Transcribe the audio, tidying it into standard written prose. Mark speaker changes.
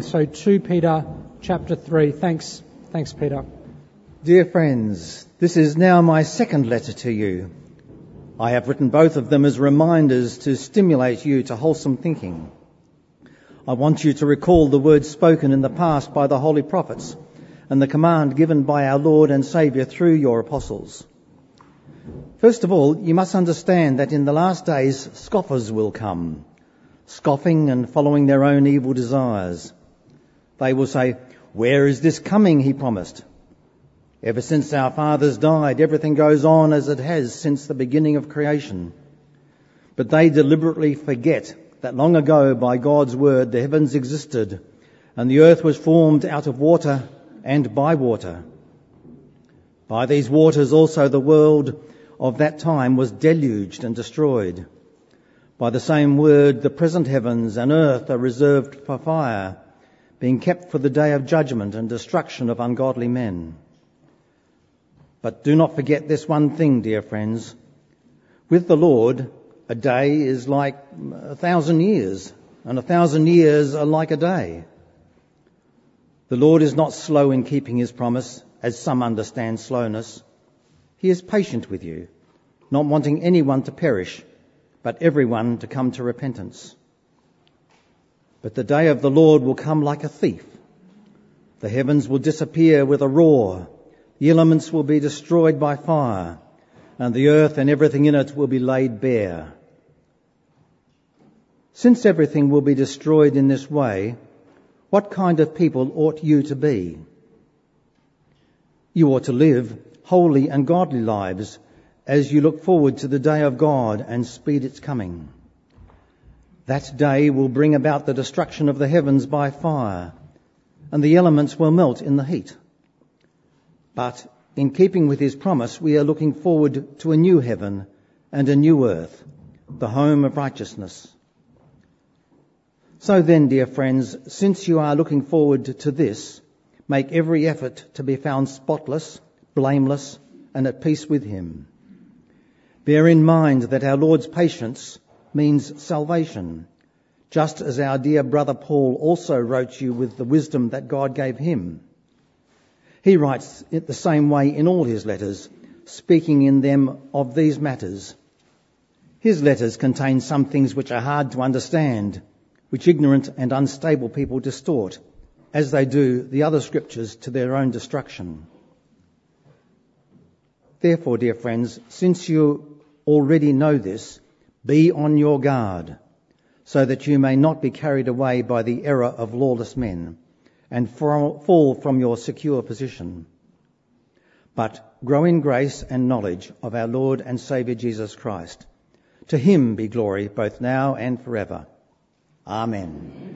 Speaker 1: So 2 Peter chapter 3. Thanks, Peter.
Speaker 2: Dear friends, this is now my second letter to you. I have written both of them as reminders to stimulate you to wholesome thinking. I want you to recall the words spoken in the past by the holy prophets and the command given by our Lord and Saviour through your apostles. First of all, you must understand that in the last days scoffers will come, scoffing and following their own evil desires. They will say, "Where is this coming he promised? Ever since our fathers died, everything goes on as it has since the beginning of creation." But they deliberately forget that long ago by God's word the heavens existed and the earth was formed out of water and by water. By these waters also the world of that time was deluged and destroyed. By the same word the present heavens and earth are reserved for fire, being kept for the day of judgment and destruction of ungodly men. But do not forget this one thing, dear friends. With the Lord, a day is like 1,000 years, and 1,000 years are like a day. The Lord is not slow in keeping his promise, as some understand slowness. He is patient with you, not wanting anyone to perish, but everyone to come to repentance. But the day of the Lord will come like a thief. The heavens will disappear with a roar, the elements will be destroyed by fire, and the earth and everything in it will be laid bare. Since everything will be destroyed in this way, what kind of people ought you to be? You ought to live holy and godly lives as you look forward to the day of God and speed its coming. That day will bring about the destruction of the heavens by fire, and the elements will melt in the heat. But in keeping with his promise, we are looking forward to a new heaven and a new earth, the home of righteousness. So then, dear friends, since you are looking forward to this, make every effort to be found spotless, blameless, and at peace with him. Bear in mind that our Lord's patience means salvation, just as our dear brother Paul also wrote you with the wisdom that God gave him. He writes it the same way in all his letters, speaking in them of these matters. His letters contain some things which are hard to understand, which ignorant and unstable people distort, as they do the other scriptures to their own destruction. Therefore, dear friends, since you already know this, be on your guard, so that you may not be carried away by the error of lawless men and fall from your secure position. But grow in grace and knowledge of our Lord and Saviour Jesus Christ. To him be glory both now and forever. Amen.